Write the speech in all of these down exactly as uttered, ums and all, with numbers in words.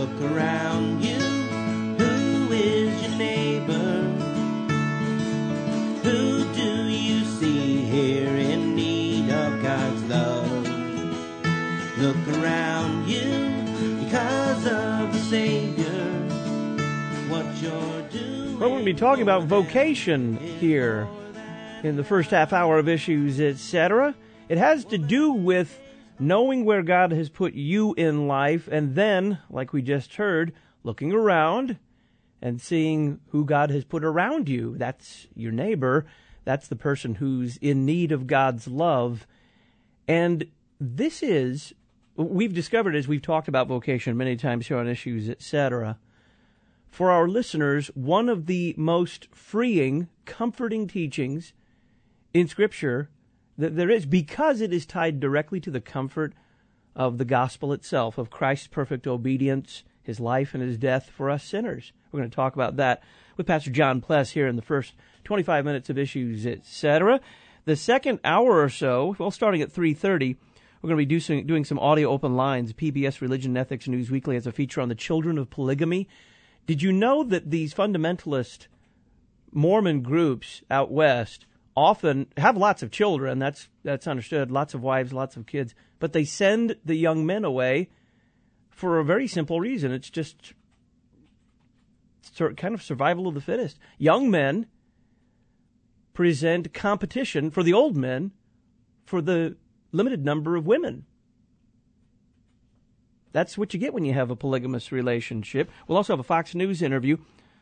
Look around you. Who is your neighbor? Who do you see here in need of God's love? Look around you because of the Savior. What you're doing. Well, we're going to be talking about vocation here in the first half hour of Issues, et cetera. It has to do with knowing where God has put you in life, and then, like we just heard, looking around and seeing who God has put around you. That's your neighbor. That's the person who's in need of God's love. And this is, we've discovered as we've talked about vocation many times here on Issues, et cetera, for our listeners, one of the most freeing, comforting teachings in Scripture that there is, because it is tied directly to the comfort of the gospel itself, of Christ's perfect obedience, his life and his death for us sinners. We're going to talk about that with Pastor John Pless here in the first twenty-five minutes of Issues, et cetera. The second hour or so, well, starting at three thirty, we're going to be doing, doing some audio open lines. P B S Religion and Ethics News Weekly has a feature on the children of polygamy. Did you know that these fundamentalist Mormon groups out west often have lots of children? That's that's understood, lots of wives, lots of kids, but they send the young men away for a very simple reason. It's just sort kind of survival of the fittest. Young men present competition for the old men for the limited number of women. That's what you get when you have a polygamous relationship. We'll also have a Fox News interview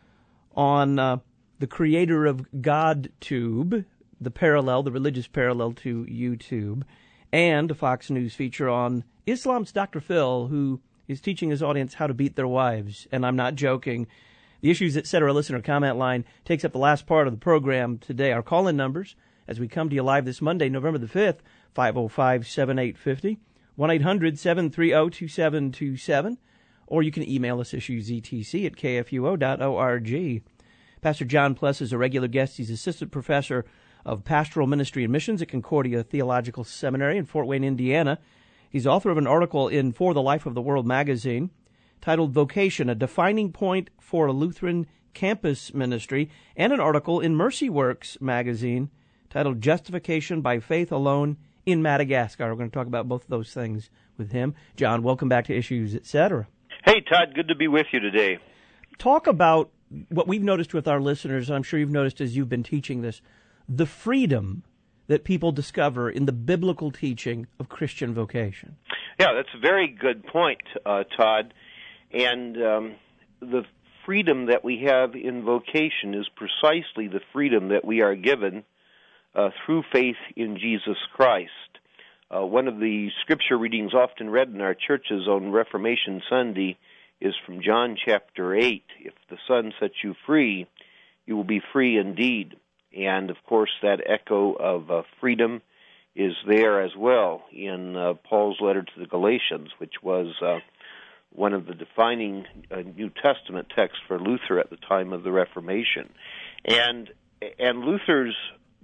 on uh, the creator of GodTube, the parallel, the religious parallel to YouTube, and a Fox News feature on Islam's Doctor Phil, who is teaching his audience how to beat their wives. And I'm not joking. The Issues, et cetera, listener comment line takes up the last part of the program today. Our call-in numbers, as we come to you live this Monday, November the fifth, five oh five, seven eight five oh, one eight hundred, seven three oh, two seven two seven, or you can email us, issuesetc at k f u o dot org. Pastor John Pless is a regular guest. He's assistant professor of Pastoral Ministry and Missions at Concordia Theological Seminary in Fort Wayne, Indiana. He's author of an article in For the Life of the World magazine titled Vocation, a Defining Point for a Lutheran Campus Ministry, and an article in Mercy Works magazine titled Justification by Faith Alone in Madagascar. We're going to talk about both of those things with him. John, welcome back to Issues, et cetera. Hey, Todd, good to be with you today. Talk about what we've noticed with our listeners, and I'm sure you've noticed as you've been teaching this, the freedom that people discover in the biblical teaching of Christian vocation. Yeah, that's a very good point, uh, Todd. And um, the freedom that we have in vocation is precisely the freedom that we are given uh, through faith in Jesus Christ. Uh, one of the scripture readings often read in our churches on Reformation Sunday is from John chapter eight. If the Son sets you free, you will be free indeed. And, of course, that echo of uh, freedom is there as well in uh, Paul's letter to the Galatians, which was uh, one of the defining uh, New Testament texts for Luther at the time of the Reformation. And, and Luther's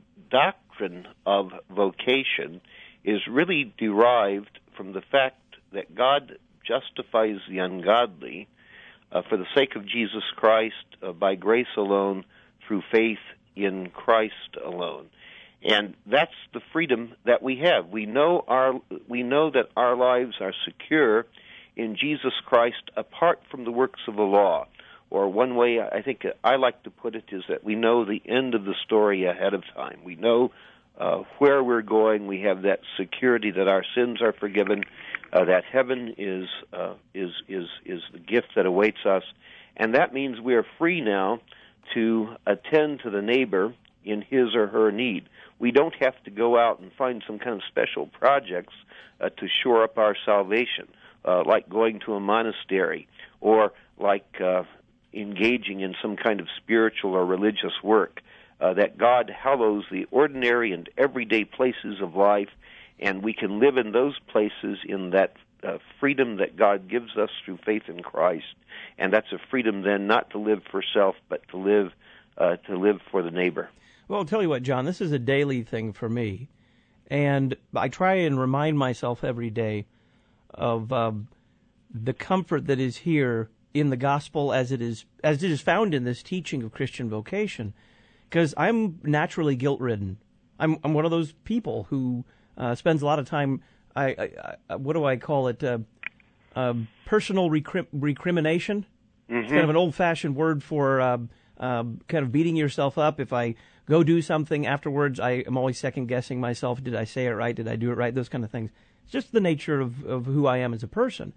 doctrine of vocation is really derived from the fact that God justifies the ungodly uh, for the sake of Jesus Christ uh, by grace alone through faith in Christ alone. And that's the freedom that we have. We know our we know that our lives are secure in Jesus Christ apart from the works of the law. Or one way I think I like to put it is that we know the end of the story ahead of time. We know uh, where we're going. We have that security that our sins are forgiven, uh, that heaven is uh, is is is the gift that awaits us, and that means we are free now to attend to the neighbor in his or her need. We don't have to go out and find some kind of special projects uh, to shore up our salvation, uh, like going to a monastery or like uh, engaging in some kind of spiritual or religious work. Uh, that God hallows the ordinary and everyday places of life, and we can live in those places in that uh, freedom that God gives us through faith in Christ. And that's a freedom then not to live for self, but to live uh, to live for the neighbor. Well, I'll tell you what, John, this is a daily thing for me. And I try and remind myself every day of um, the comfort that is here in the gospel as it is as it is found in this teaching of Christian vocation, because I'm naturally guilt-ridden. I'm I'm one of those people who uh, spends a lot of time. I, I, I what do I call it? Uh, uh, personal recrim- recrimination. Mm-hmm. It's kind of an old-fashioned word for uh, uh, kind of beating yourself up. If I go do something afterwards, I am always second-guessing myself. Did I say it right? Did I do it right? Those kind of things. It's just the nature of, of who I am as a person.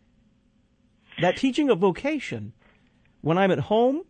That teaching of vocation, when I'm at home,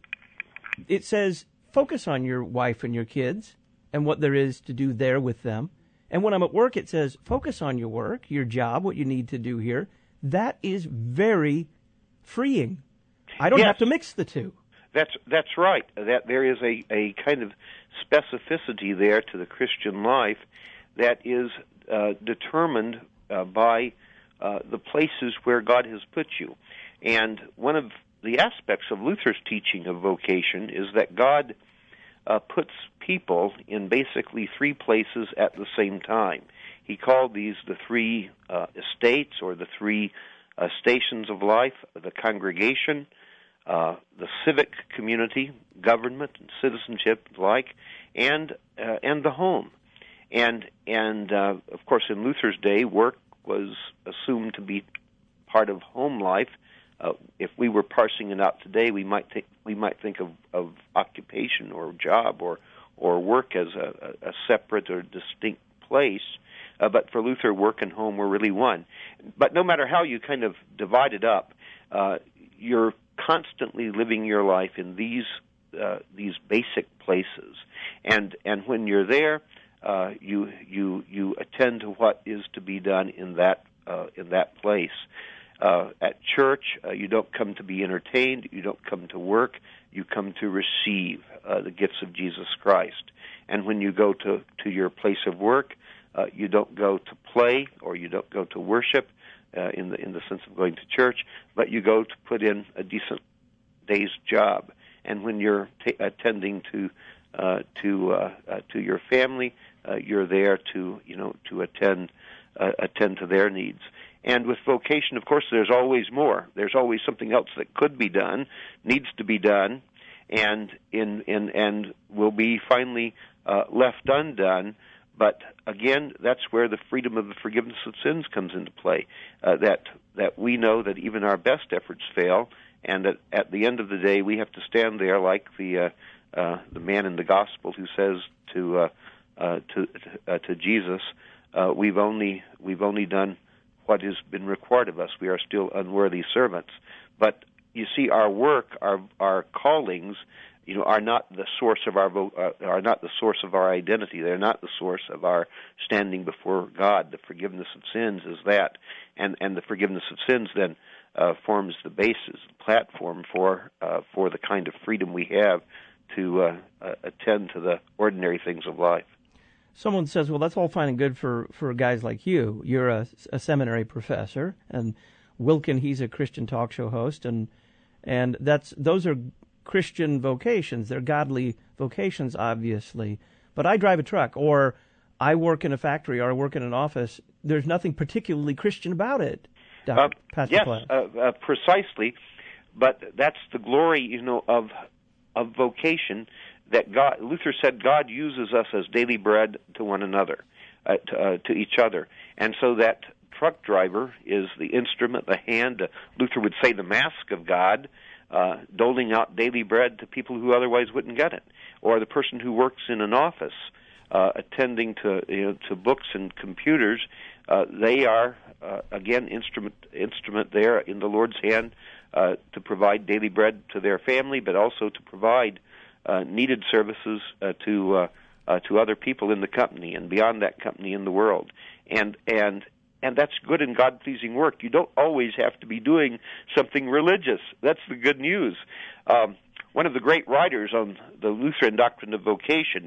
it says, focus on your wife and your kids and what there is to do there with them. And when I'm at work, it says, focus on your work, your job, what you need to do here. That is very freeing. I don't yes. have to mix the two. That's that's right. That there is a, a kind of specificity there to the Christian life that is uh, determined uh, by uh, the places where God has put you. And one of the aspects of Luther's teaching of vocation is that God uh, puts people in basically three places at the same time. He called these the three uh, estates, or the three uh, stations of life: the congregation, uh, the civic community, government and citizenship alike, and uh, and the home. And and uh, of course, in Luther's day, work was assumed to be part of home life. Uh, if we were parsing it out today, we might think we might think of, of occupation or job or or work as a, a separate or distinct place. Uh, but for Luther, work and home were really one. But no matter how you kind of divide it up, uh, you're constantly living your life in these uh, these basic places, and and when you're there, uh, you you you attend to what is to be done in that uh, in that place. Uh, at church, uh, you don't come to be entertained, you don't come to work, you come to receive uh, the gifts of Jesus Christ. And when you go to, to your place of work, uh, you don't go to play or you don't go to worship uh, in the in the sense of going to church, but you go to put in a decent day's job. And when you're t- attending to uh, to uh, uh, to your family, uh, you're there to you know to attend uh, attend to their needs. And with vocation, of course, there's always more. There's always something else that could be done, needs to be done, and in, in and will be finally uh, left undone. But again, that's where the freedom of the forgiveness of sins comes into play. Uh, that that we know that even our best efforts fail, and that at the end of the day, we have to stand there like the uh, uh, the man in the gospel who says to uh, uh, to uh, to Jesus, uh, "We've only we've only done what has been required of us. We are still unworthy servants." But you see, our work, our our callings, you know, are not the source of our uh, are not the source of our identity. They're not the source of our standing before God. The forgiveness of sins is that, and and the forgiveness of sins then uh, forms the basis, the platform for uh, for the kind of freedom we have to uh, uh, attend to the ordinary things of life. Someone says, well, that's all fine and good for, for guys like you. You're a, a seminary professor, and Wilkin, he's a Christian talk show host, and and that's those are Christian vocations. They're godly vocations, obviously. But I drive a truck, or I work in a factory, or I work in an office. There's nothing particularly Christian about it, Doctor Uh, Pastor yes, Platt. uh, uh, precisely. But that's the glory, you know, of of vocation. That God, Luther said, God uses us as daily bread to one another, uh, to, uh, to each other, and so that truck driver is the instrument, the hand. Uh, Luther would say the mask of God, uh, doling out daily bread to people who otherwise wouldn't get it, or the person who works in an office, uh, attending to you know, to books and computers. Uh, they are uh, again instrument instrument there in the Lord's hand uh, to provide daily bread to their family, but also to provide Uh, needed services uh, to uh, uh, to other people in the company and beyond that company in the world, and and and that's good and God-pleasing work. You don't always have to be doing something religious. That's the good news. Um, one of the great writers on the Lutheran doctrine of vocation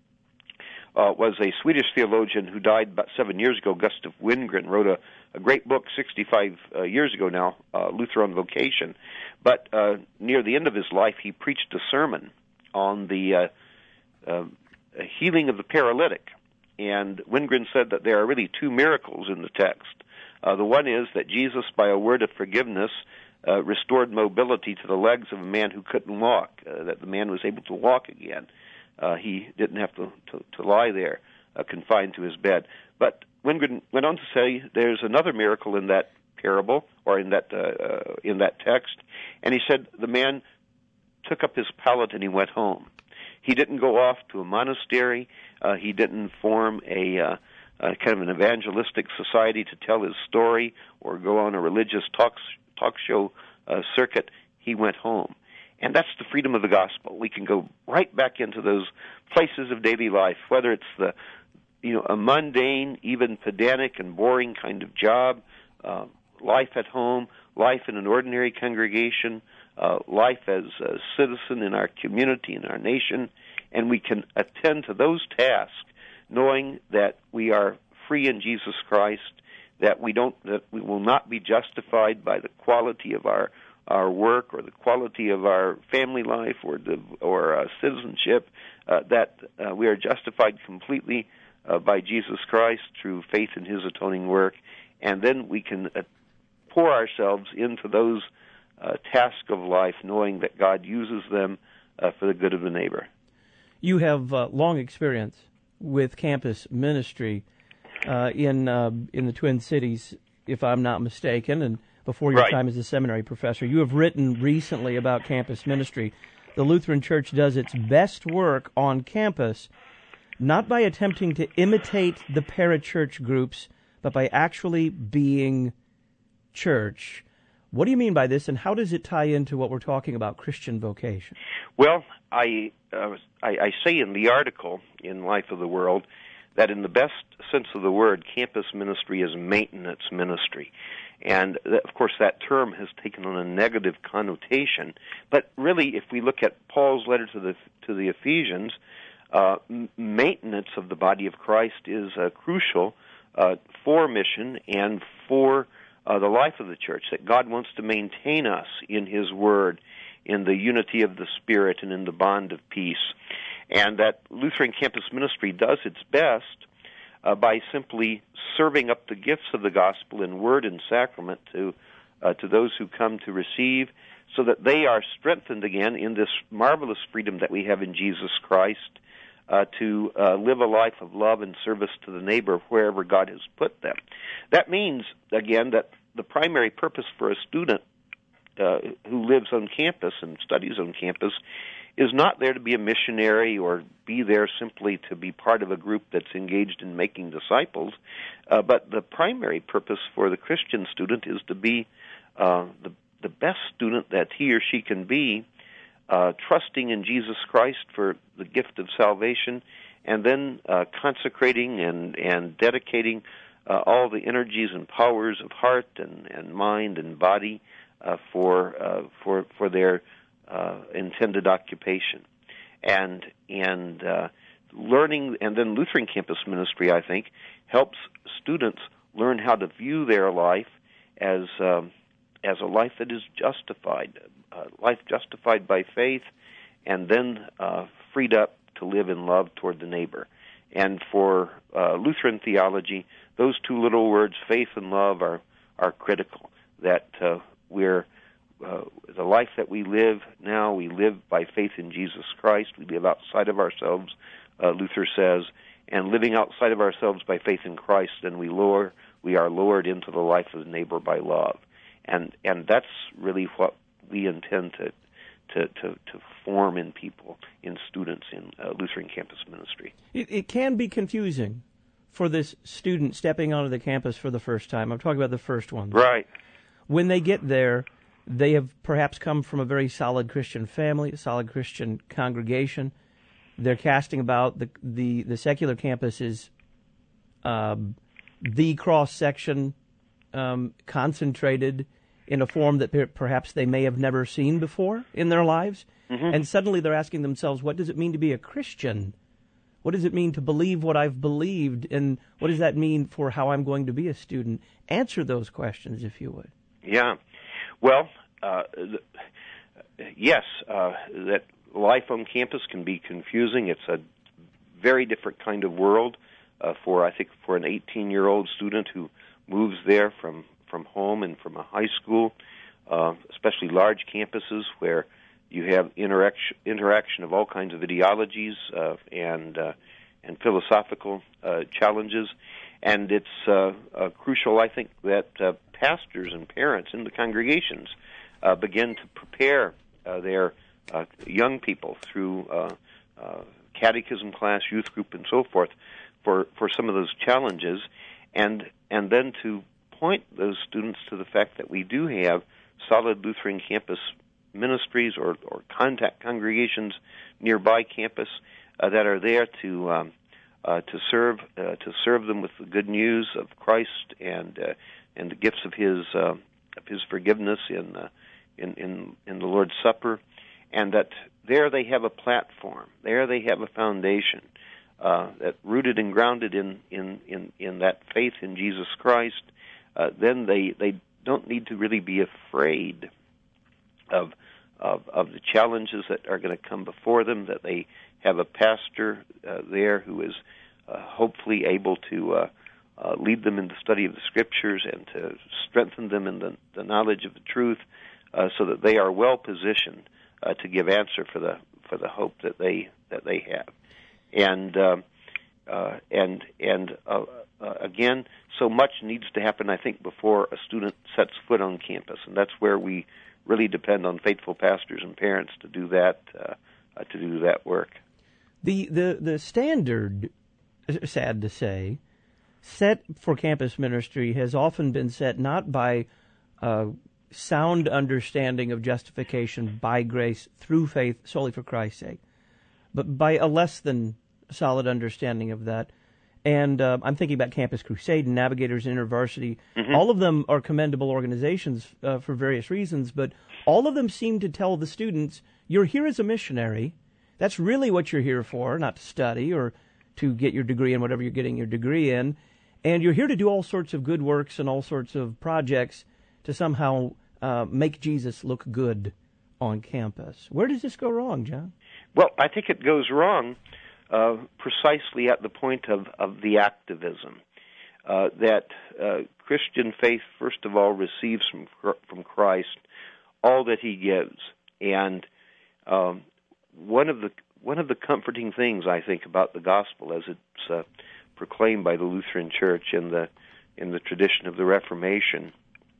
uh, was a Swedish theologian who died about seven years ago. Gustav Wingren wrote a, a great book sixty-five uh, years ago now, uh, Luther on Vocation. But uh, near the end of his life, he preached a sermon on the uh, uh, healing of the paralytic. And Wingren said that there are really two miracles in the text. Uh, the one is that Jesus, by a word of forgiveness, uh, restored mobility to the legs of a man who couldn't walk, uh, that the man was able to walk again. Uh, he didn't have to, to, to lie there, uh, confined to his bed. But Wingren went on to say there's another miracle in that parable, or in that uh, uh, in that text, and he said the man took up his pallet and he went home. He didn't go off to a monastery. Uh, he didn't form a uh, uh, kind of an evangelistic society to tell his story or go on a religious talk talk show uh, circuit. He went home. And that's the freedom of the gospel. We can go right back into those places of daily life, whether it's the, you know, a mundane, even pedantic and boring kind of job, uh, life at home, life in an ordinary congregation, uh, life as a citizen in our community, in our nation, and we can attend to those tasks knowing that we are free in Jesus Christ, that we don't, that we will not be justified by the quality of our our work or the quality of our family life or the, or uh, citizenship, uh, that uh, we are justified completely uh, by Jesus Christ through faith in his atoning work, and then we can uh, pour ourselves into those uh, tasks of life knowing that God uses them uh, for the good of the neighbor. You have uh, long experience with campus ministry uh, in uh, in the Twin Cities, if I'm not mistaken, and before your right. time as a seminary professor. You have written recently about campus ministry. The Lutheran Church does its best work on campus, not by attempting to imitate the parachurch groups, but by actually being church. What do you mean by this, and how does it tie into what we're talking about, Christian vocation? Well, I, uh, I, I say in the article in Life of the World that in the best sense of the word, campus ministry is maintenance ministry. And, of course, that term has taken on a negative connotation. But really, if we look at Paul's letter to the to the Ephesians, uh, maintenance of the body of Christ is uh, crucial uh, for mission and for uh, the life of the church, that God wants to maintain us in his word, in the unity of the Spirit, and in the bond of peace. And that Lutheran campus ministry does its best Uh, by simply serving up the gifts of the gospel in word and sacrament to uh, to those who come to receive, so that they are strengthened again in this marvelous freedom that we have in Jesus Christ uh, to uh, live a life of love and service to the neighbor wherever God has put them. That means, again, that the primary purpose for a student uh, who lives on campus and studies on campus is not there to be a missionary or be there simply to be part of a group that's engaged in making disciples, uh, but the primary purpose for the Christian student is to be uh, the, the best student that he or she can be, uh, trusting in Jesus Christ for the gift of salvation, and then uh, consecrating and, and dedicating uh, all the energies and powers of heart and, and mind and body uh, for uh, for for their Uh, intended occupation, and and uh, learning, and then Lutheran campus ministry, I think, helps students learn how to view their life as um, as a life that is justified, uh, life justified by faith, and then uh, freed up to live in love toward the neighbor. And for uh, Lutheran theology, those two little words, faith and love, are are critical. That uh, we're Uh, the life that we live now, we live by faith in Jesus Christ. We live outside of ourselves, uh, Luther says, and living outside of ourselves by faith in Christ, then we lower, we are lowered into the life of the neighbor by love, and and that's really what we intend to to to, to form in people, in students in uh, Lutheran campus ministry. It, it can be confusing for this student stepping onto the campus for the first time. I'm talking about the first ones. Right. When they get there, they have perhaps come from a very solid Christian family, a solid Christian congregation. They're casting about. The the, the secular campus is um, the cross-section, um, concentrated in a form that per- perhaps they may have never seen before in their lives. Mm-hmm. And suddenly they're asking themselves, what does it mean to be a Christian? What does it mean to believe what I've believed? And what does that mean for how I'm going to be a student? Answer those questions, if you would. Yeah. Well, uh, yes, uh, that life on campus can be confusing. It's a very different kind of world uh, for, I think, for an eighteen-year-old student who moves there from, from home and from a high school, uh, especially large campuses where you have interaction, interaction of all kinds of ideologies uh, and uh, and philosophical uh, challenges. And it's uh, uh, crucial, I think, that uh, pastors and parents in the congregations uh, begin to prepare uh, their uh, young people through uh, uh, catechism class, youth group, and so forth for, for some of those challenges, and and then to point those students to the fact that we do have solid Lutheran campus ministries or, or contact congregations nearby campus uh, that are there to um, uh, to serve uh, to serve them with the good news of Christ and uh, and the gifts of His uh, of His forgiveness in, uh, in in in the Lord's Supper, and that there they have a platform, there they have a foundation uh, that rooted and grounded in in, in, in that faith in Jesus Christ. Uh, then they they don't need to really be afraid of Of, of the challenges that are going to come before them, that they have a pastor uh, there who is uh, hopefully able to uh, uh, lead them in the study of the Scriptures and to strengthen them in the, the knowledge of the truth uh, so that they are well positioned uh, to give answer for the for the hope that they that they have. And uh, uh, and and uh, uh, again, so much needs to happen, I think, before a student sets foot on campus, and that's where we really depend on faithful pastors and parents to do that uh, uh, to do that work. The the the standard, sad to say, set for campus ministry has often been set not by uh, sound understanding of justification by grace through faith solely for Christ's sake, but by a less than solid understanding of that. And uh, I'm thinking about Campus Crusade and Navigators InterVarsity. Mm-hmm. All of them are commendable organizations uh, for various reasons, but all of them seem to tell the students, you're here as a missionary. That's really what you're here for, not to study or to get your degree in whatever you're getting your degree in. And you're here to do all sorts of good works and all sorts of projects to somehow uh, make Jesus look good on campus. Where does this go wrong, John? Well, I think it goes wrong Uh, precisely at the point of, of the activism uh, that uh, Christian faith, first of all, receives from from Christ all that He gives, and um, one of the one of the comforting things I think about the gospel as it's uh, proclaimed by the Lutheran Church in the in the tradition of the Reformation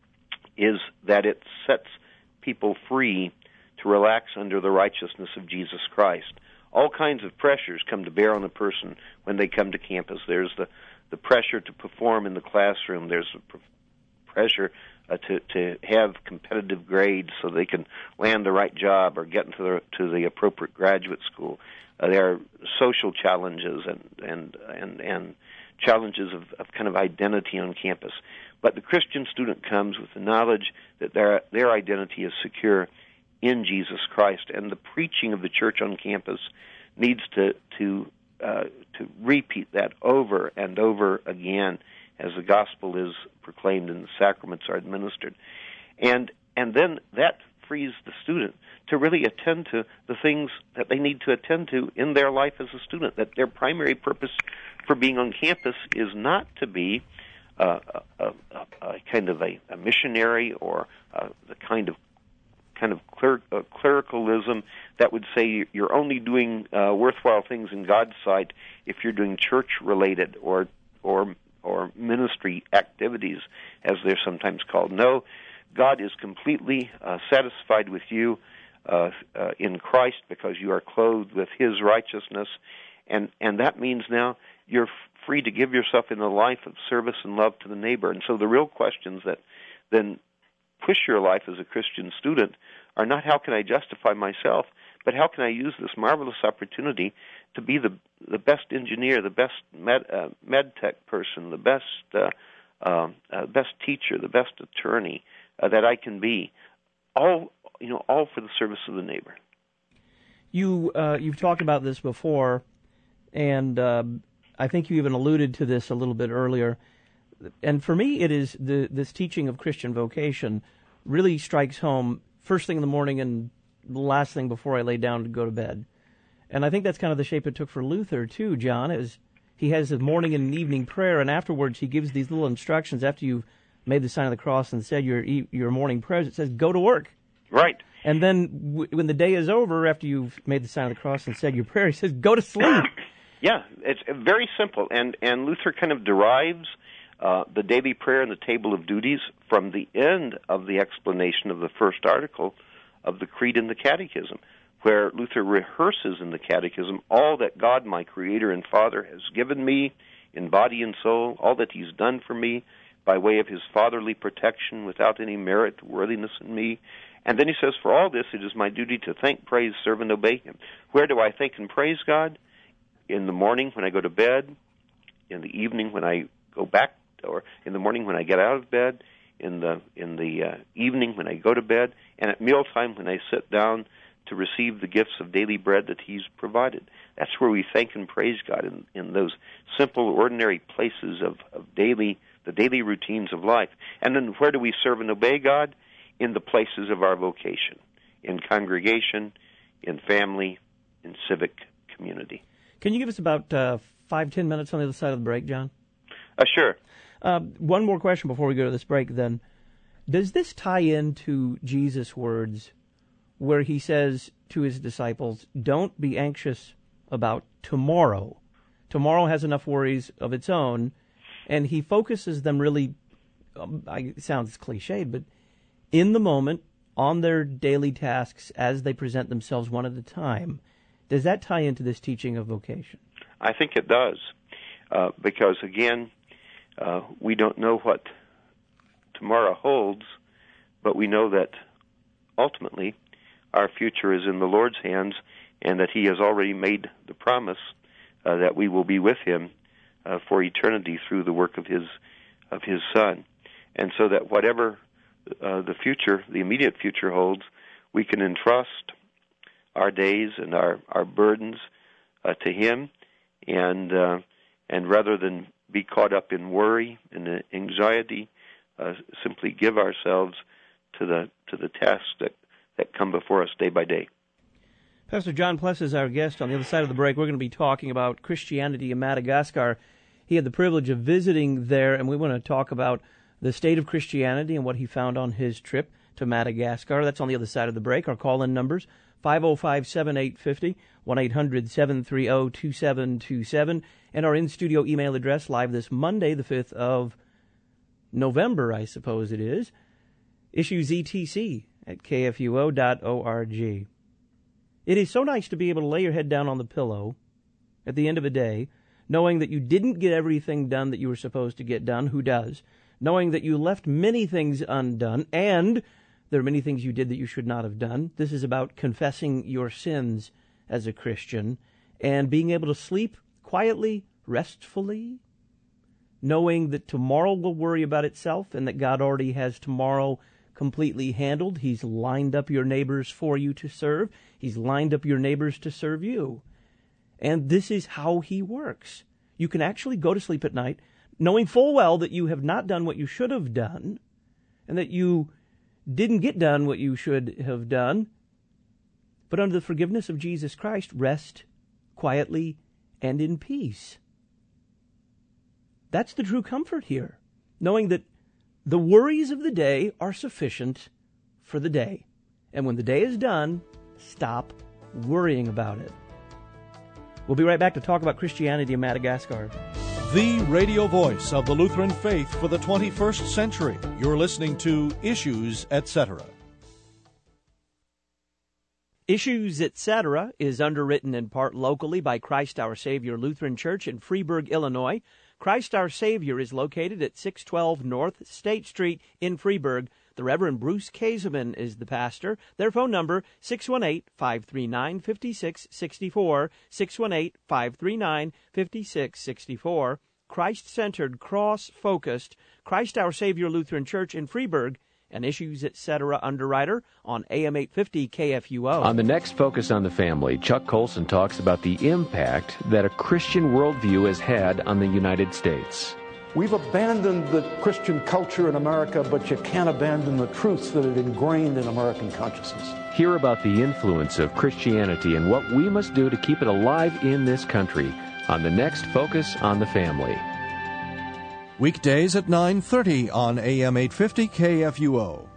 is that it sets people free to relax under the righteousness of Jesus Christ. All kinds of pressures come to bear on a person when they come to campus. There's the, the pressure to perform in the classroom. There's the pr- pressure uh, to to have competitive grades so they can land the right job or get into the to the appropriate graduate school. Uh, there are social challenges and and and, and challenges of, of kind of identity on campus. But the Christian student comes with the knowledge that their their identity is secure in Jesus Christ, and the preaching of the church on campus needs to to uh, to repeat that over and over again as the gospel is proclaimed and the sacraments are administered, and and then that frees the student to really attend to the things that they need to attend to in their life as a student. That their primary purpose for being on campus is not to be uh, a, a, a kind of a, a missionary or uh, the kind of kind of cler- uh, clericalism that would say you're only doing uh, worthwhile things in God's sight if you're doing church-related or or or ministry activities, as they're sometimes called. No, God is completely uh, satisfied with you uh, uh, in Christ because you are clothed with His righteousness, and and that means now you're f- free to give yourself in the life of service and love to the neighbor. And so the real questions that then push your life as a Christian student are not how can I justify myself, but how can I use this marvelous opportunity to be the the best engineer, the best med, uh, med tech person, the best uh, uh, uh, best teacher, the best attorney uh, that I can be, all you know, all for the service of the neighbor. You uh, you've talked about this before, and uh, I think you even alluded to this a little bit earlier. And for me, it is the this teaching of Christian vocation really strikes home first thing in the morning and last thing before I lay down to go to bed. And I think that's kind of the shape it took for Luther, too, John. It was he has a morning and an evening prayer, and afterwards he gives these little instructions after you've made the sign of the cross and said your e- your morning prayers. It says, go to work. Right. And then w- when the day is over, after you've made the sign of the cross and said your prayer, he says, go to sleep. Yeah, it's very simple. And, and Luther kind of derives uh, the daily prayer and the table of duties from the end of the explanation of the first article of the Creed and the Catechism, where Luther rehearses in the Catechism all that God, my Creator and Father, has given me in body and soul, all that He's done for me by way of His fatherly protection without any merit, worthiness in me. And then he says, for all this, it is my duty to thank, praise, serve, and obey Him. Where do I thank and praise God? In the morning when I go to bed, in the evening when I go back, or in the morning when I get out of bed, in the in the uh, evening when I go to bed, and at mealtime when I sit down to receive the gifts of daily bread that He's provided. That's where we thank and praise God, in, in those simple, ordinary places of, of daily, the daily routines of life. And then where do we serve and obey God? In the places of our vocation, in congregation, in family, in civic community. Can you give us about uh, five, ten minutes on the other side of the break, John? Uh, sure. Uh, one more question before we go to this break, then. Does this tie into Jesus' words where He says to His disciples, don't be anxious about tomorrow? Tomorrow has enough worries of its own, and He focuses them really, um, it sounds cliched, but in the moment, on their daily tasks as they present themselves one at a time. Does that tie into this teaching of vocation? I think it does, uh, because, again, uh, we don't know what tomorrow holds, but we know that ultimately our future is in the Lord's hands, and that He has already made the promise uh, that we will be with Him uh, for eternity through the work of His of His Son. And so that whatever uh, the future, the immediate future holds, we can entrust our days and our, our burdens uh, to Him, and uh, and rather than be caught up in worry and anxiety, uh, simply give ourselves to the to the tasks that, that come before us day by day. Pastor John Pless is our guest. On the other side of the break, we're going to be talking about Christianity in Madagascar. He had the privilege of visiting there, and we want to talk about the state of Christianity and what he found on his trip to Madagascar. That's on the other side of the break. Our call-in numbers, five oh five, seven eight five oh, one eight hundred, seven three oh, two seven two seven, and our in-studio email address, live this Monday, the fifth of November, I suppose it is, issuesetc at k f u o dot org. It is so nice to be able to lay your head down on the pillow at the end of a day, knowing that you didn't get everything done that you were supposed to get done. Who does? Knowing that you left many things undone, and there are many things you did that you should not have done. This is about confessing your sins as a Christian and being able to sleep quietly, restfully, knowing that tomorrow will worry about itself and that God already has tomorrow completely handled. He's lined up your neighbors for you to serve. He's lined up your neighbors to serve you. And this is how He works. You can actually go to sleep at night knowing full well that you have not done what you should have done and that you didn't get done what you should have done, but under the forgiveness of Jesus Christ, rest quietly and in peace. That's the true comfort here, knowing that the worries of the day are sufficient for the day. And when the day is done, stop worrying about it. We'll be right back to talk about Christianity in Madagascar. The radio voice of the Lutheran faith for the twenty-first century. You're listening to Issues, et cetera. Issues, et cetera is underwritten in part locally by Christ Our Savior Lutheran Church in Freeburg, Illinois. Christ Our Savior is located at six twelve North State Street in Freeburg. The Reverend Bruce Kaseman is the pastor. Their phone number, six one eight, five three nine, five six six four, six one eight, five three nine, five six six four. Christ-centered, cross-focused, Christ Our Savior Lutheran Church in Freeburg, and Issues, et cetera underwriter on A M eight fifty K F U O. On the next Focus on the Family, Chuck Colson talks about the impact that a Christian worldview has had on the United States. We've abandoned the Christian culture in America, but you can't abandon the truths that have ingrained in American consciousness. Hear about the influence of Christianity and what we must do to keep it alive in this country. on the next Focus on the Family. Weekdays at nine thirty on A M eight fifty K F U O.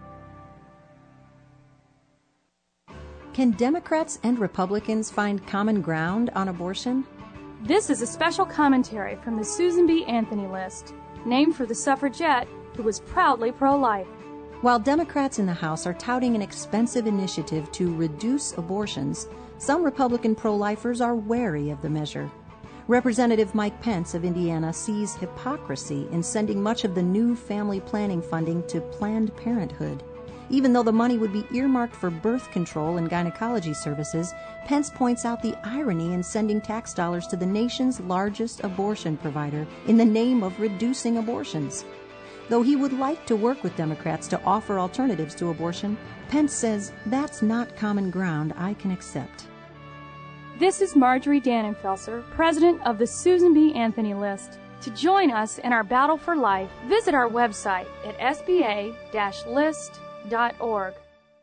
Can Democrats and Republicans find common ground on abortion? This is a special commentary from the Susan B. Anthony List, named for the suffragette who was proudly pro-life. While Democrats in the House are touting an expensive initiative to reduce abortions, some Republican pro-lifers are wary of the measure. Representative Mike Pence of Indiana sees hypocrisy in sending much of the new family planning funding to Planned Parenthood. Even though the money would be earmarked for birth control and gynecology services, Pence points out the irony in sending tax dollars to the nation's largest abortion provider in the name of reducing abortions. Though he would like to work with Democrats to offer alternatives to abortion, Pence says that's not common ground I can accept. This is Marjorie Dannenfelser, president of the Susan B. Anthony List. To join us in our battle for life, visit our website at s b a dash list dot org.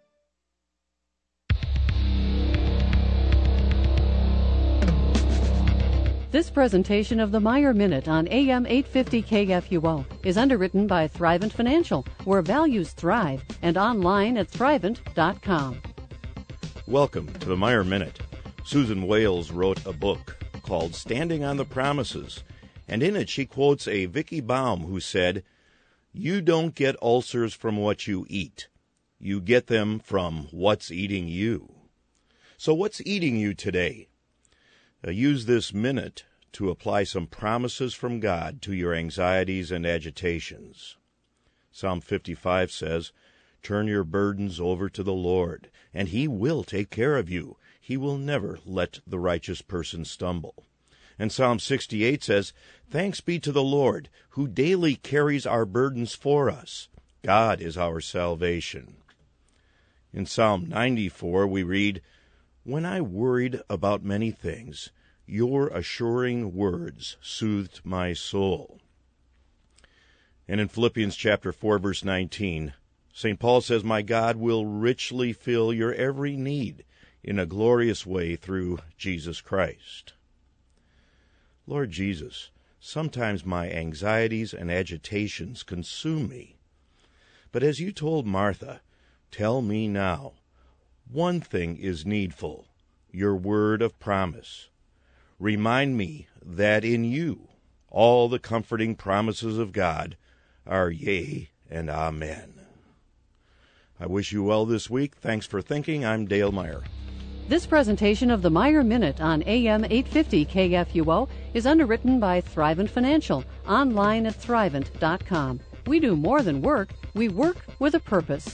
This presentation of the Meyer Minute on A M eight fifty K F U O is underwritten by Thrivent Financial, where values thrive, and online at thrivent dot com. Welcome to the Meyer Minute. Susan Wales wrote a book called Standing on the Promises, and in it she quotes a Vicky Baum who said, "You don't get ulcers from what you eat. You get them from what's eating you." So what's eating you today? Uh, use this minute to apply some promises from God to your anxieties and agitations. Psalm fifty-five says, "Turn your burdens over to the Lord, and He will take care of you. He will never let the righteous person stumble." And Psalm sixty-eight says, "Thanks be to the Lord, who daily carries our burdens for us. God is our salvation." In Psalm ninety-four we read, "When I worried about many things, your assuring words soothed my soul." And in Philippians chapter four, verse nineteen, Saint Paul says, "My God will richly fill your every need in a glorious way through Jesus Christ." Lord Jesus, sometimes my anxieties and agitations consume me. But as you told Martha, tell me now, one thing is needful, your word of promise. Remind me that in you all the comforting promises of God are yea and amen. I wish you well this week. Thanks for thinking. I'm Dale Meyer. This presentation of the Meyer Minute on A M eight fifty K F U O is underwritten by Thrivent Financial, online at thrivent dot com. We do more than work, we work with a purpose.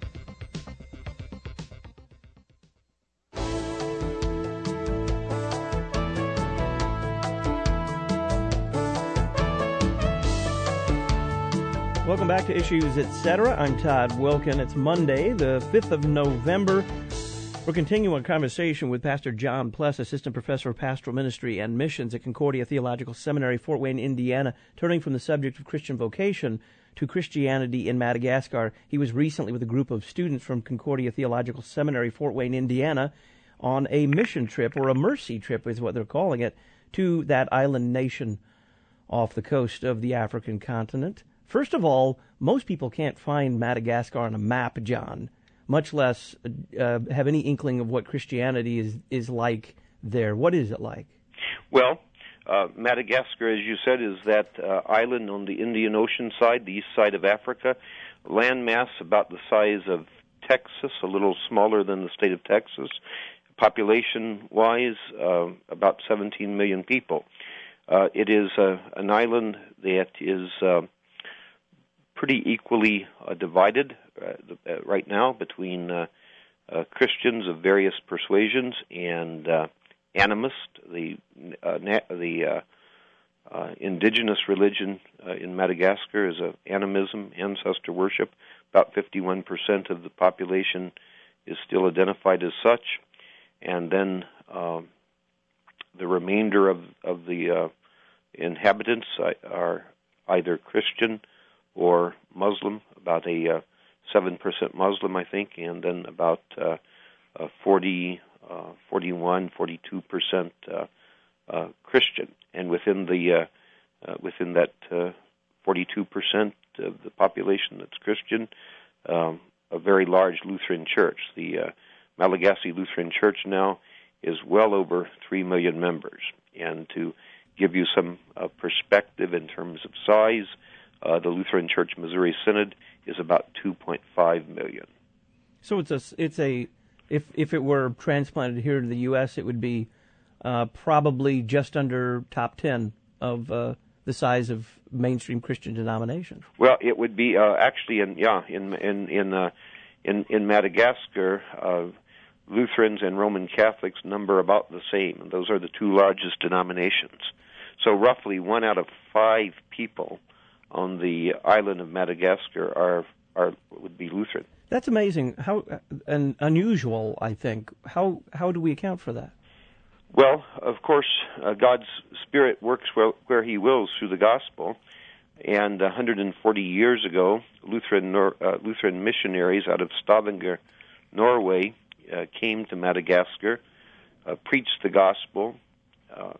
Welcome back to Issues, et cetera. I'm Todd Wilkin. It's Monday, the fifth of November. We're continuing a conversation with Pastor John Pless, Assistant Professor of Pastoral Ministry and Missions at Concordia Theological Seminary, Fort Wayne, Indiana, turning from the subject of Christian vocation to Christianity in Madagascar. He was recently with a group of students from Concordia Theological Seminary, Fort Wayne, Indiana, on a mission trip, or a mercy trip is what they're calling it, to that island nation off the coast of the African continent. First of all, most people can't find Madagascar on a map, John, much less uh, have any inkling of what Christianity is, is like there. What is it like? Well, uh, Madagascar, as you said, is that uh, island on the Indian Ocean side, the east side of Africa, landmass about the size of Texas, a little smaller than the state of Texas, population-wise, uh, about seventeen million people. Uh, it is uh, an island that is uh, pretty equally uh, divided uh, uh, right now between uh, uh, Christians of various persuasions and uh, animists, the uh, na- the uh, uh, indigenous religion uh, in Madagascar is uh, animism, ancestor worship. About fifty-one percent of the population is still identified as such, and then uh, the remainder of of the uh, inhabitants are either Christian or Muslim, about a uh, seven percent Muslim, I think, and then about uh, uh, forty, uh, forty-one, forty-two percent uh, uh, Christian, and within the uh, uh, within that uh, forty-two percent of the population that's Christian, um, a very large Lutheran church. The uh, Malagasy Lutheran Church now is well over three million members. And to give you some uh, perspective in terms of size, uh, the Lutheran Church Missouri Synod is about two point five million. So it's a, it's a if if it were transplanted here to the U S, it would be uh, probably just under top ten of uh, the size of mainstream Christian denominations. Well, it would be uh, actually in yeah in in in uh, in, in Madagascar. Uh, Lutherans and Roman Catholics number about the same, and those are the two largest denominations. So roughly one out of five people on the island of Madagascar are are would be Lutheran. That's amazing. How and unusual, I think. How how do we account for that? Well, of course, uh, God's Spirit works where, where He wills through the gospel. And one hundred forty years ago, Lutheran Nor- uh, Lutheran missionaries out of Stavanger, Norway, uh, came to Madagascar, uh, preached the gospel, uh,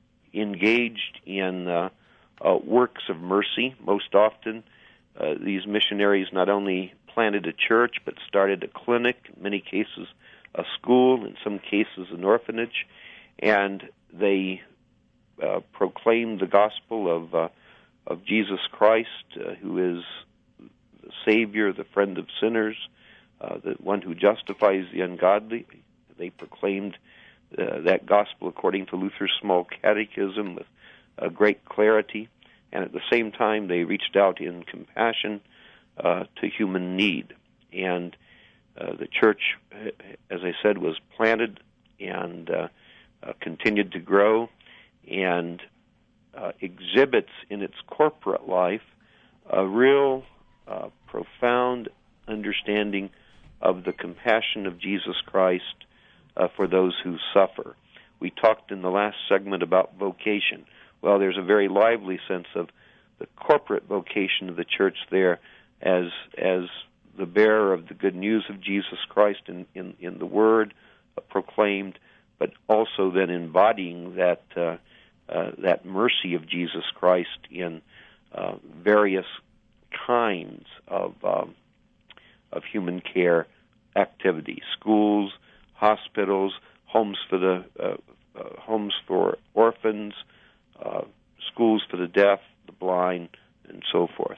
engaged in uh, uh, works of mercy. Most often, uh, these missionaries not only planted a church, but started a clinic, in many cases a school, in some cases an orphanage, and they uh, proclaimed the gospel of uh, of Jesus Christ, uh, who is the Savior, the friend of sinners, uh, the one who justifies the ungodly. They proclaimed uh, that gospel according to Luther's Small Catechism with uh, great clarity, and at the same time they reached out in compassion uh, to human need. And uh, the church, as I said, was planted and uh, uh, continued to grow, and uh, exhibits in its corporate life a real uh, profound understanding of the compassion of Jesus Christ uh, for those who suffer. We talked in the last segment about vocation. Well, there's a very lively sense of the corporate vocation of the church there as as the bearer of the good news of Jesus Christ in, in, in the Word uh, proclaimed, but also then embodying that uh, uh, that mercy of Jesus Christ in uh, various kinds of um, of human care activities, schools, hospitals, homes for the uh, uh, homes for orphans, uh, schools for the deaf, the blind, and so forth.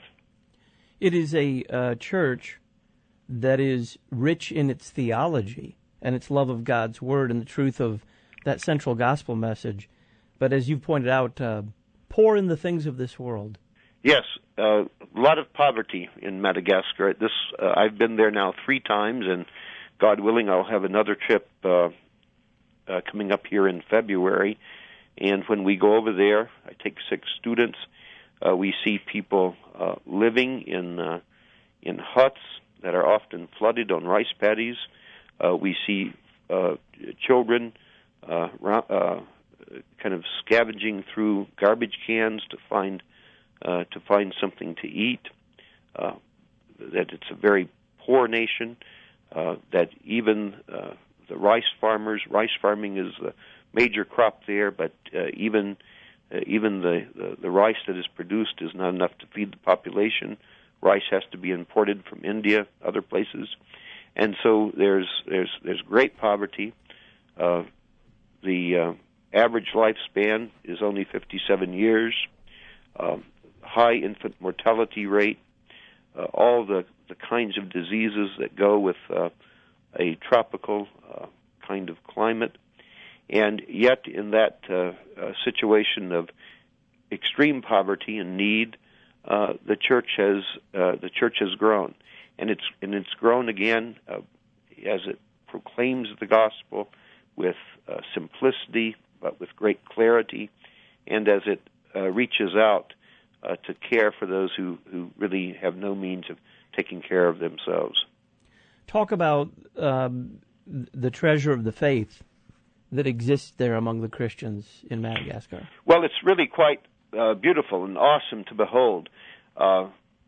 It is a uh, church that is rich in its theology and its love of God's Word and the truth of that central gospel message. But as you've pointed out, uh, poor in the things of this world. Yes, uh, a lot of poverty in Madagascar. This uh, I've been there now three times, and God willing, I'll have another trip uh, uh, coming up here in February. And when we go over there, I take six students. Uh, we see people uh, living in uh, in huts that are often flooded on rice paddies. Uh, we see uh, children uh, uh, kind of scavenging through garbage cans to find uh, to find something to eat. Uh, that it's a very poor nation. Uh, that even uh, the rice farmers, rice farming is the major crop there, but uh, even uh, even the, the the rice that is produced is not enough to feed the population. Rice has to be imported from India, other places, and so there's there's there's great poverty. Uh, the uh, average lifespan is only fifty-seven years. Um, high infant mortality rate. Uh, all the the kinds of diseases that go with uh, a tropical uh, kind of climate. And yet, in that uh, uh, situation of extreme poverty and need, uh, the church has uh, the church has grown, and it's and it's grown again uh, as it proclaims the gospel with uh, simplicity, but with great clarity, and as it uh, reaches out uh, to care for those who, who really have no means of taking care of themselves. Talk about um, the treasure of the faith that exists there among the Christians in Madagascar. Well, it's really quite uh, beautiful and awesome to behold. Uh,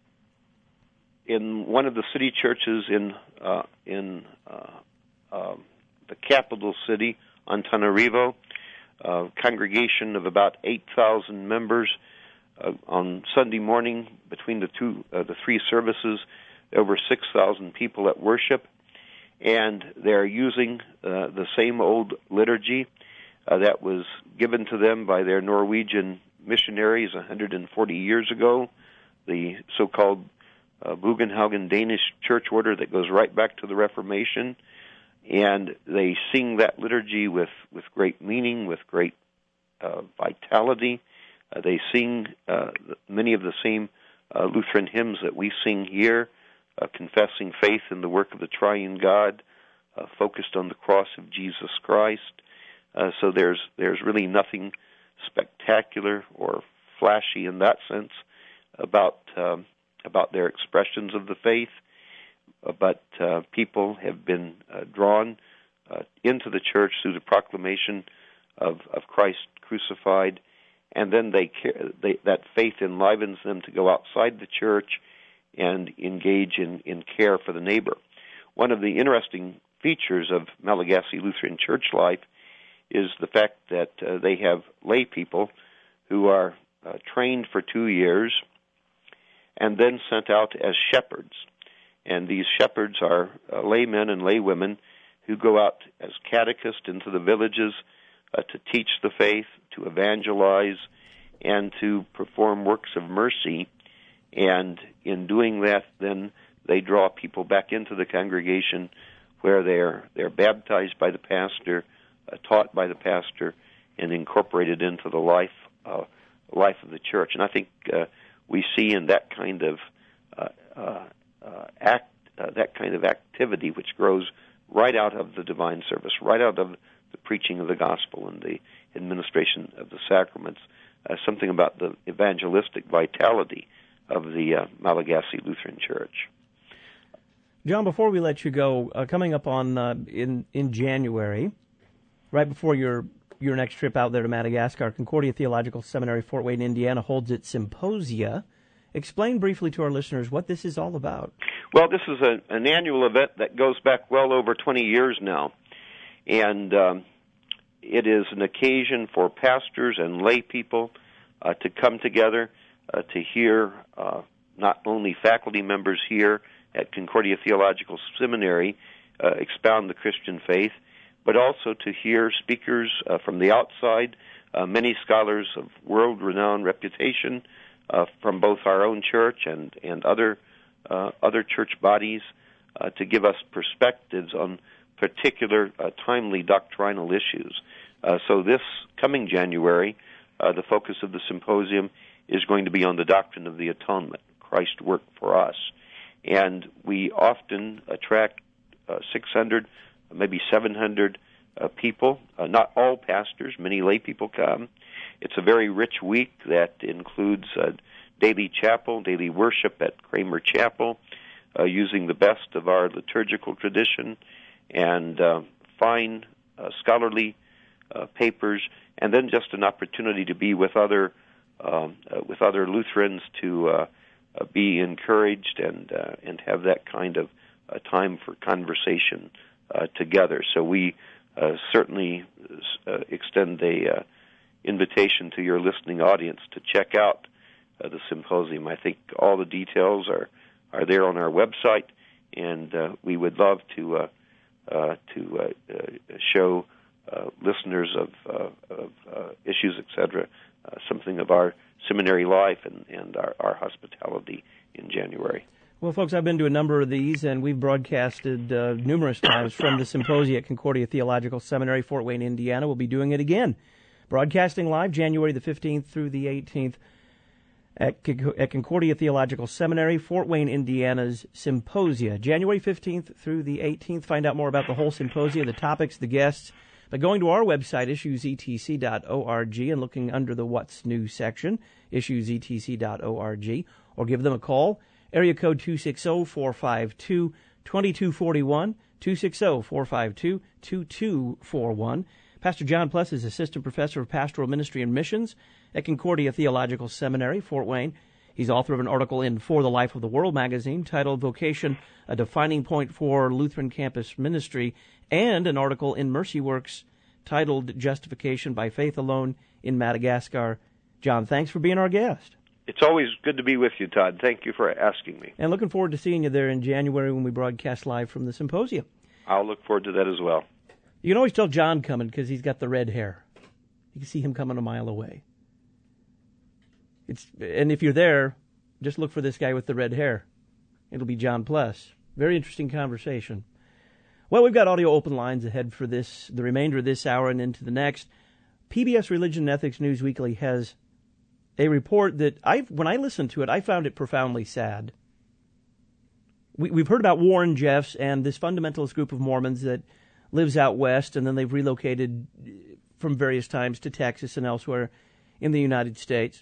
in one of the city churches in uh, in uh, uh, the capital city, Antananarivo, uh, congregation of about eight thousand members. Uh, on Sunday morning, between the two, uh, the three services, over six thousand people at worship, and they're using uh, the same old liturgy uh, that was given to them by their Norwegian missionaries one hundred forty years ago, the so-called uh, Bugenhagen Danish church order that goes right back to the Reformation, and they sing that liturgy with, with great meaning, with great uh, vitality. Uh, they sing uh, many of the same uh, Lutheran hymns that we sing here, uh, confessing faith in the work of the triune God, uh, focused on the cross of Jesus Christ. Uh, so there's there's really nothing spectacular or flashy in that sense about um, about their expressions of the faith, uh, but uh, people have been uh, drawn uh, into the church through the proclamation of, of Christ crucified, and then they, they that faith enlivens them to go outside the church and engage in, in care for the neighbor. One of the interesting features of Malagasy Lutheran church life is the fact that uh, they have lay people who are uh, trained for two years and then sent out as shepherds. And these shepherds are uh, laymen and laywomen who go out as catechists into the villages uh, to teach the faith, to evangelize, and to perform works of mercy. And in doing that, then they draw people back into the congregation where they're they're baptized by the pastor, uh, taught by the pastor, and incorporated into the life uh, life of the church. And I think uh, we see in that kind of uh, uh, uh, act uh, that kind of activity, which grows right out of the divine service, right out of the preaching of the gospel and the administration of the sacraments, uh, something about the evangelistic vitality of the uh, Malagasy Lutheran Church. John, before we let you go, uh, coming up on uh, in in January, right before your your next trip out there to Madagascar, Concordia Theological Seminary, Fort Wayne, Indiana, holds its symposia. Explain briefly to our listeners what this is all about. Well, this is a, an annual event that goes back well over twenty years now, and um, it is an occasion for pastors and lay people uh, to come together uh, to hear uh, not only faculty members here at Concordia Theological Seminary uh, expound the Christian faith, but also to hear speakers uh, from the outside, uh, many scholars of world-renowned reputation uh, from both our own church and, and other uh, other church bodies uh, to give us perspectives on particular uh, timely doctrinal issues. Uh, so this coming January, uh, the focus of the symposium is going to be on the doctrine of the atonement, Christ's work for us. And we often attract uh, six hundred, maybe seven hundred uh, people, uh, not all pastors, many lay people come. It's a very rich week that includes uh, daily chapel, daily worship at Kramer Chapel, uh, using the best of our liturgical tradition, and uh, fine uh, scholarly uh, papers, and then just an opportunity to be with other um, uh, with other Lutherans to uh, uh, be encouraged and uh, and have that kind of uh, time for conversation uh, together. So we uh, certainly uh, extend a uh, invitation to your listening audience to check out uh, the symposium. I think all the details are, are there on our website, and uh, we would love to uh, uh, to uh, uh, show uh, listeners of, uh, of uh, issues, et cetera, uh, something of our seminary life and, and our, our hospitality in January. Well, folks, I've been to a number of these, and we've broadcasted uh, numerous times from the symposium at Concordia Theological Seminary, Fort Wayne, Indiana. We'll be doing it again. Broadcasting live January the fifteenth through the eighteenth at, at Concordia Theological Seminary, Fort Wayne, Indiana's Symposia. January fifteenth through the eighteenth. Find out more about the whole symposia, the topics, the guests, by going to our website, issues e t c dot org, and looking under the What's New section, issues e t c dot org, or give them a call, area code two six zero, four five two, two two four one, two six zero, four five two, two two four one. Pastor John Pless is Assistant Professor of Pastoral Ministry and Missions at Concordia Theological Seminary, Fort Wayne. He's author of an article in For the Life of the World magazine titled Vocation, A Defining Point for Lutheran Campus Ministry, and an article in Mercy Works titled Justification by Faith Alone in Madagascar. John, thanks for being our guest. It's always good to be with you, Todd. Thank you for asking me. And looking forward to seeing you there in January when we broadcast live from the symposium. I'll look forward to that as well. You can always tell John coming because he's got the red hair. You can see him coming a mile away. It's and if you're there, just look for this guy with the red hair. It'll be John Pless. Very interesting conversation. Well, we've got audio open lines ahead for this, the remainder of this hour and into the next. P B S Religion and Ethics News Weekly has a report that I, when I listened to it, I found it profoundly sad. We, we've heard about Warren Jeffs and this fundamentalist group of Mormons that lives out west, and then they've relocated from various times to Texas and elsewhere in the United States.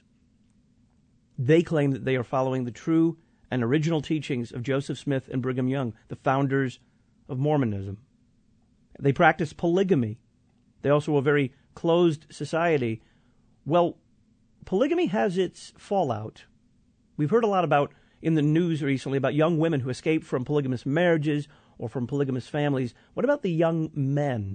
They claim that they are following the true and original teachings of Joseph Smith and Brigham Young, the founders of Mormonism. They practice polygamy. They also are a very closed society. Well, polygamy has its fallout. We've heard a lot about, in the news recently, about young women who escape from polygamous marriages or from polygamous families. What about the young men?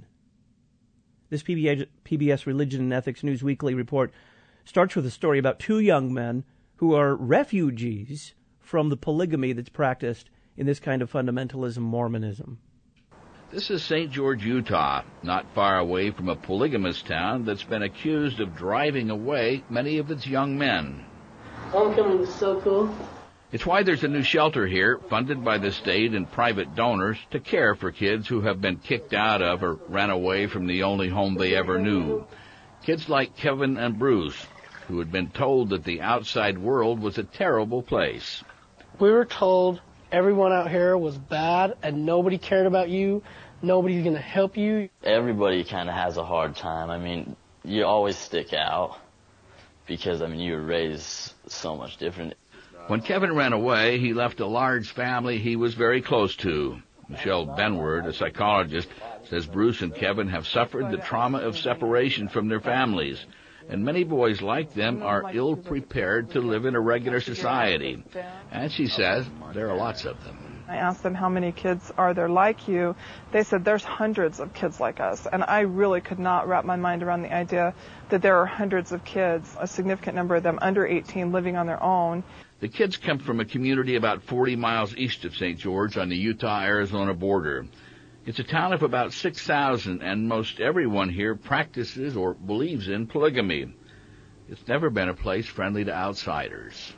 This P B S Religion and Ethics News Weekly report starts with a story about two young men who are refugees from the polygamy that's practiced in this kind of fundamentalism, Mormonism. This is Saint George, Utah, not far away from a polygamous town that's been accused of driving away many of its young men. Homecoming is so cool. It's why there's a new shelter here, funded by the state and private donors, to care for kids who have been kicked out of or ran away from the only home they ever knew. Kids like Kevin and Bruce, who had been told that the outside world was a terrible place. We were told everyone out here was bad and nobody cared about you, nobody's going to help you. Everybody kind of has a hard time. I mean, you always stick out because, I mean, you were raised so much different. When Kevin ran away, he left a large family he was very close to. Michelle Benward, a psychologist, says Bruce and Kevin have suffered the trauma of separation from their families, and many boys like them are ill-prepared to live in a regular society. And she says there are lots of them. I asked them how many kids are there like you. They said there's hundreds of kids like us, and I really could not wrap my mind around the idea that there are hundreds of kids, a significant number of them under eighteen, living on their own. The kids come from a community about forty miles east of Saint George on the Utah-Arizona border. It's a town of about six thousand, and most everyone here practices or believes in polygamy. It's never been a place friendly to outsiders.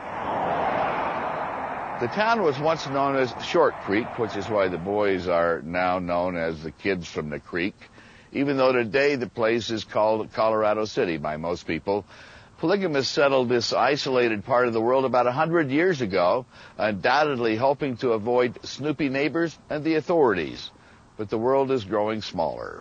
The town was once known as Short Creek, which is why the boys are now known as the kids from the creek, even though today the place is called Colorado City by most people. Polygamists settled this isolated part of the world about a hundred years ago, undoubtedly hoping to avoid snoopy neighbors and the authorities. But the world is growing smaller.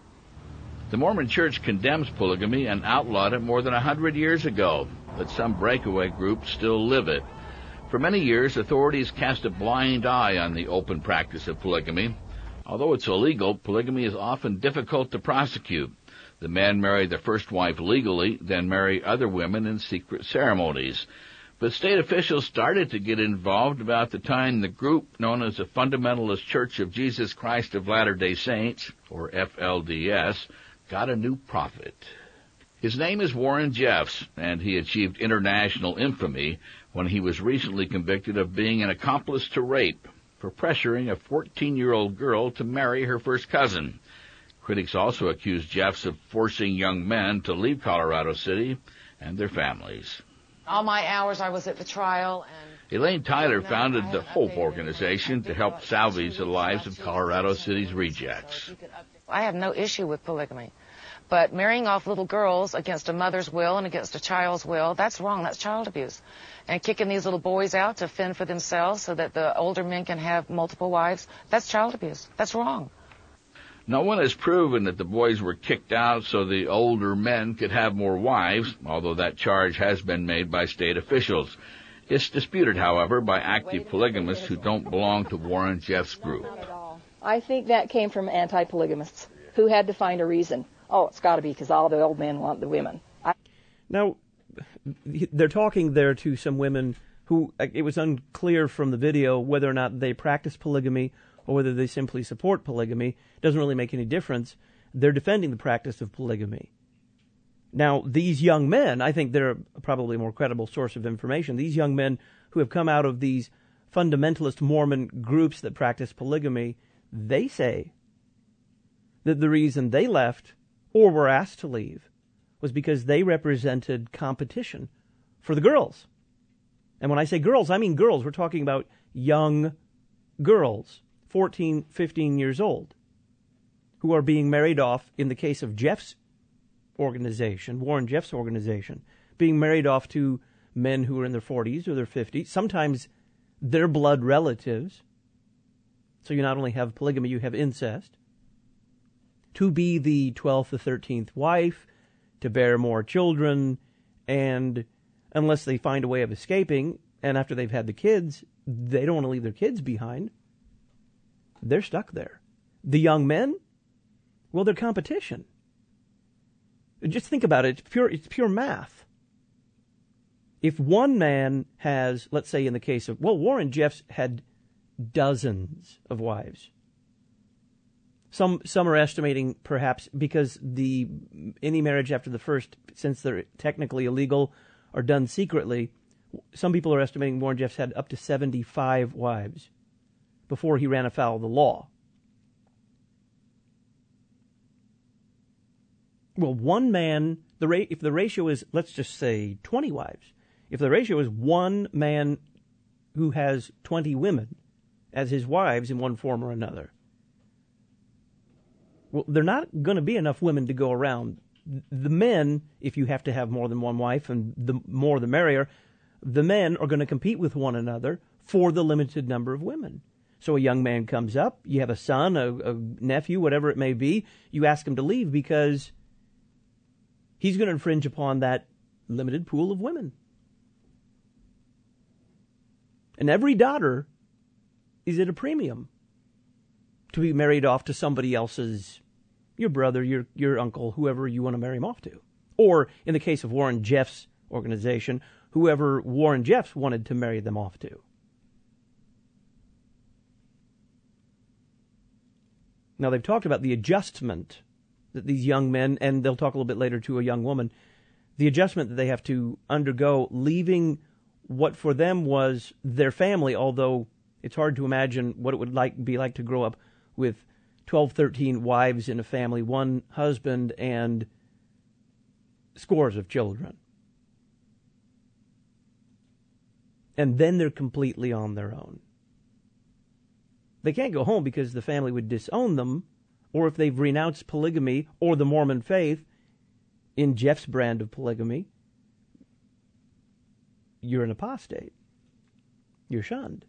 The Mormon Church condemns polygamy and outlawed it more than a hundred years ago, but some breakaway groups still live it. For many years, authorities cast a blind eye on the open practice of polygamy. Although it's illegal, polygamy is often difficult to prosecute. The men marry their first wife legally, then marry other women in secret ceremonies. But state officials started to get involved about the time the group known as the Fundamentalist Church of Jesus Christ of Latter-day Saints, or F L D S, got a new prophet. His name is Warren Jeffs, and he achieved international infamy when he was recently convicted of being an accomplice to rape for pressuring a fourteen-year-old girl to marry her first cousin. Critics also accused Jeffs of forcing young men to leave Colorado City and their families. All my hours I was at the trial. And Elaine Tyler founded the Hope organization to help salvage the lives of Colorado City's rejects. I have no issue with polygamy. But marrying off little girls against a mother's will and against a child's will, that's wrong. That's child abuse. And kicking these little boys out to fend for themselves so that the older men can have multiple wives, that's child abuse. That's wrong. No one has proven that the boys were kicked out so the older men could have more wives, although that charge has been made by state officials. It's disputed, however, by active polygamists who don't belong to Warren Jeffs' group. I think that came from anti-polygamists who had to find a reason. Oh, it's got to be because all the old men want the women. I... Now, they're talking there to some women who, it was unclear from the video whether or not they practice polygamy or whether they simply support polygamy. It doesn't really make any difference. they're defending the practice of polygamy. Now, these young men, I think they're probably a more credible source of information. These young men who have come out of these fundamentalist Mormon groups that practice polygamy, they say that the reason they left or were asked to leave was because they represented competition for the girls. And when I say girls, I mean girls. We're talking about young girls, fourteen, fifteen years old, who are being married off, in the case of Jeff's organization, Warren Jeff's organization, being married off to men who are in their forties or their fifties, sometimes their blood relatives. So you not only have polygamy, you have incest. To be the twelfth or thirteenth wife, to bear more children, and unless they find a way of escaping, and after they've had the kids, they don't want to leave their kids behind. They're stuck there. The young men, well, they're competition. Just think about it. It's pure, it's pure math. If one man has, let's say in the case of, well, Warren Jeffs had dozens of wives. Some some are estimating perhaps because the any marriage after the first, since they're technically illegal, are done secretly, some people are estimating Warren Jeffs had up to seventy-five wives before he ran afoul of the law. Well, one man, the ra- if the ratio is, let's just say, twenty wives, if the ratio is one man who has twenty women as his wives in one form or another, well, there are not going to be enough women to go around. The men, if you have to have more than one wife, and the more the merrier, the men are going to compete with one another for the limited number of women. So a young man comes up, you have a son, a, a nephew, whatever it may be, you ask him to leave because he's going to infringe upon that limited pool of women. And every daughter is at a premium to be married off to somebody else's, your brother, your your uncle, whoever you want to marry him off to. Or, in the case of Warren Jeffs' organization, whoever Warren Jeffs wanted to marry them off to. Now, they've talked about the adjustment that these young men, and they'll talk a little bit later to a young woman, the adjustment that they have to undergo, leaving what for them was their family, although it's hard to imagine what it would like be like to grow up with twelve, thirteen wives in a family, one husband, and scores of children. And then they're completely on their own. They can't go home because the family would disown them, or if they've renounced polygamy or the Mormon faith in Jeff's brand of polygamy, you're an apostate. You're shunned.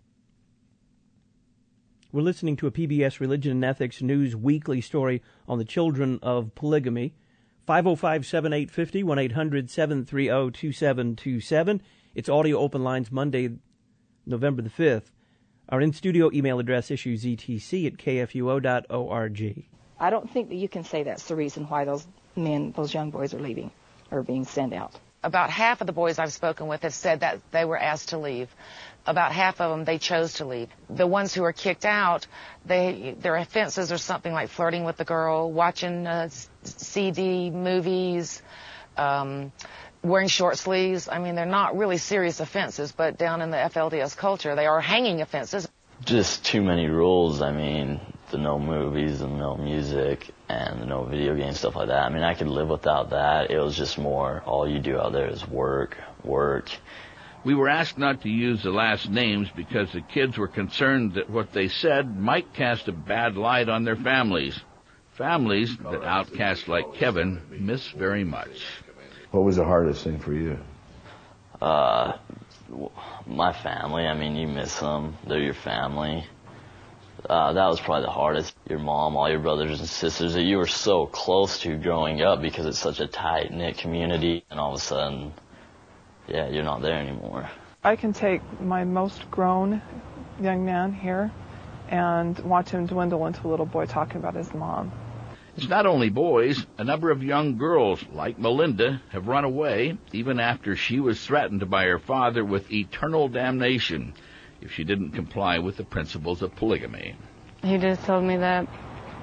We're listening to a P B S Religion and Ethics News weekly story on the children of polygamy. five oh five, seven eight five oh, one eight hundred, seven three oh, two seven two seven. It's audio open lines Monday, November the fifth. Our in-studio email address, issuesetc at k f u o dot org. I don't think that you can say that's the reason why those men, those young boys are leaving or being sent out. About half of the boys I've spoken with have said that they were asked to leave. About half of them, they chose to leave. The ones who are kicked out, they their offenses are something like flirting with the girl, watching uh, C D movies, um, wearing short sleeves. I mean, they're not really serious offenses, but down in the F L D S culture, they are hanging offenses. Just too many rules. I mean, the no movies and no music and the no video games, stuff like that. I mean, I could live without that. It was just more, all you do out there is work, work. We were asked not to use the last names because the kids were concerned that what they said might cast a bad light on their families. Families that outcasts like Kevin miss very much. What was the hardest thing for you? Uh, my family. I mean, you miss them. They're your family. Uh, that was probably the hardest. Your mom, all your brothers and sisters that you were so close to growing up because it's such a tight-knit community, and all of a sudden, yeah, you're not there anymore. I can take my most grown young man here and watch him dwindle into a little boy talking about his mom. It's not only boys. A number of young girls, like Melinda, have run away even after she was threatened by her father with eternal damnation if she didn't comply with the principles of polygamy. He just told me that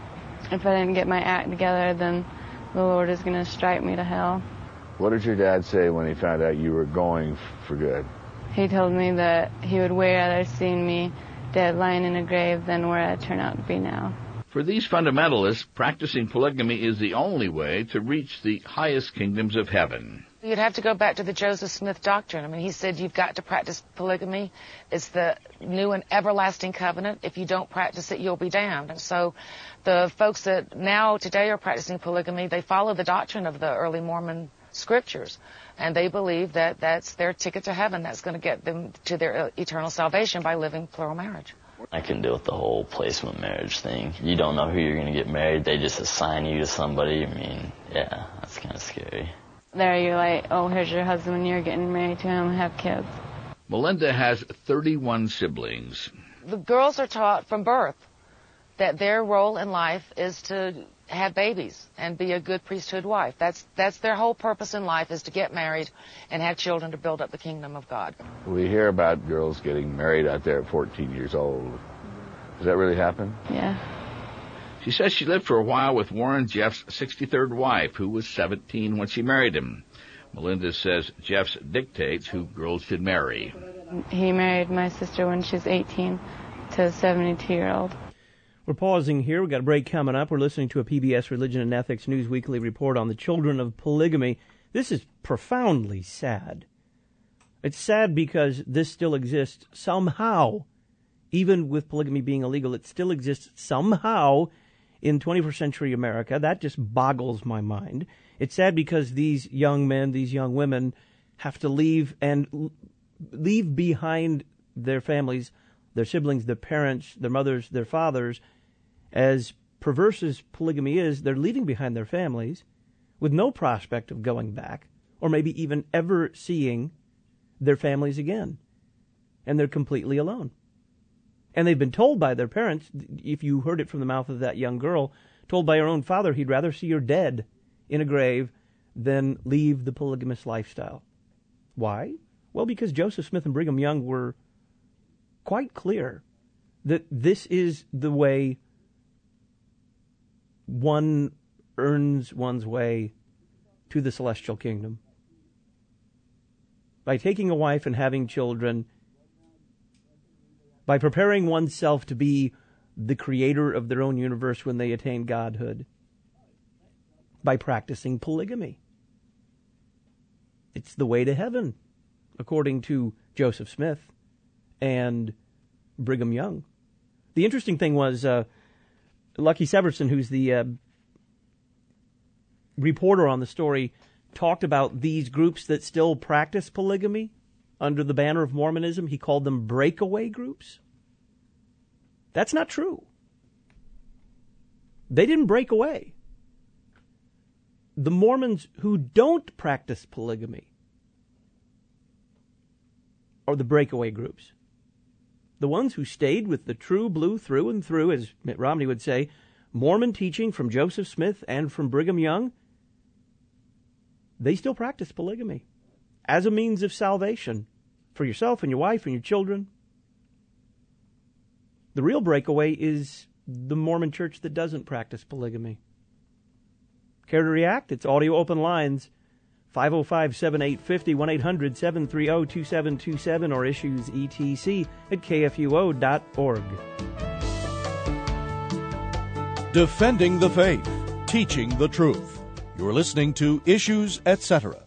if I didn't get my act together, then the Lord is going to strike me to hell. What did your dad say when he found out you were going f- for good? He told me that he would way rather see me dead lying in a grave than where I turn out to be now. For these fundamentalists, practicing polygamy is the only way to reach the highest kingdoms of heaven. You'd have to go back to the Joseph Smith doctrine. I mean, he said you've got to practice polygamy. It's the new and everlasting covenant. If you don't practice it, you'll be damned. And so the folks that now today are practicing polygamy, they follow the doctrine of the early Mormon scriptures. And they believe that that's their ticket to heaven. That's going to get them to their eternal salvation by living plural marriage. I can deal with the whole placement marriage thing. You don't know who you're going to get married. They just assign you to somebody. I mean, yeah, that's kind of scary. There you're like, oh, here's your husband, you're getting married to him and have kids. Melinda has thirty-one siblings. The girls are taught from birth that their role in life is to have babies and be a good priesthood wife. That's that's their whole purpose in life, is to get married and have children to build up the kingdom of God. We hear about girls getting married out there at fourteen years old. Does that really happen? Yeah. She says she lived for a while with Warren Jeff's sixty-third wife, who was seventeen when she married him. Melinda says Jeff's dictates who girls should marry. He married my sister when she was eighteen to a seventy-two-year-old. We're pausing here. We've got a break coming up. We're listening to a P B S Religion and Ethics News Weekly report on the children of polygamy. This is profoundly sad. It's sad because this still exists somehow. Even with polygamy being illegal, it still exists somehow in twenty-first century America. That just boggles my mind. It's sad because these young men, these young women, have to leave and l- leave behind their families, their siblings, their parents, their mothers, their fathers. As perverse as polygamy is, they're leaving behind their families with no prospect of going back or maybe even ever seeing their families again. And they're completely alone. And they've been told by their parents, if you heard it from the mouth of that young girl, told by her own father he'd rather see her dead in a grave than leave the polygamous lifestyle. Why? Well, because Joseph Smith and Brigham Young were quite clear that this is the way one earns one's way to the celestial kingdom. By taking a wife and having children, by preparing oneself to be the creator of their own universe when they attain godhood, by practicing polygamy. It's the way to heaven, according to Joseph Smith and Brigham Young. The interesting thing was uh, Lucky Severson, who's the uh, reporter on the story, talked about these groups that still practice polygamy under the banner of Mormonism. He called them breakaway groups. That's not true. They didn't break away. The Mormons who don't practice polygamy are the breakaway groups. The ones who stayed with the true blue through and through, as Mitt Romney would say, Mormon teaching from Joseph Smith and from Brigham Young, they still practice polygamy as a means of salvation for yourself and your wife and your children. The real breakaway is the Mormon church that doesn't practice polygamy. Care to react? It's audio open lines, five oh five, seven eight five oh, one eight hundred, seven three oh, two seven two seven, or issues E T C at K F U O dot org. Defending the faith, teaching the truth. You're listening to Issues, et cetera.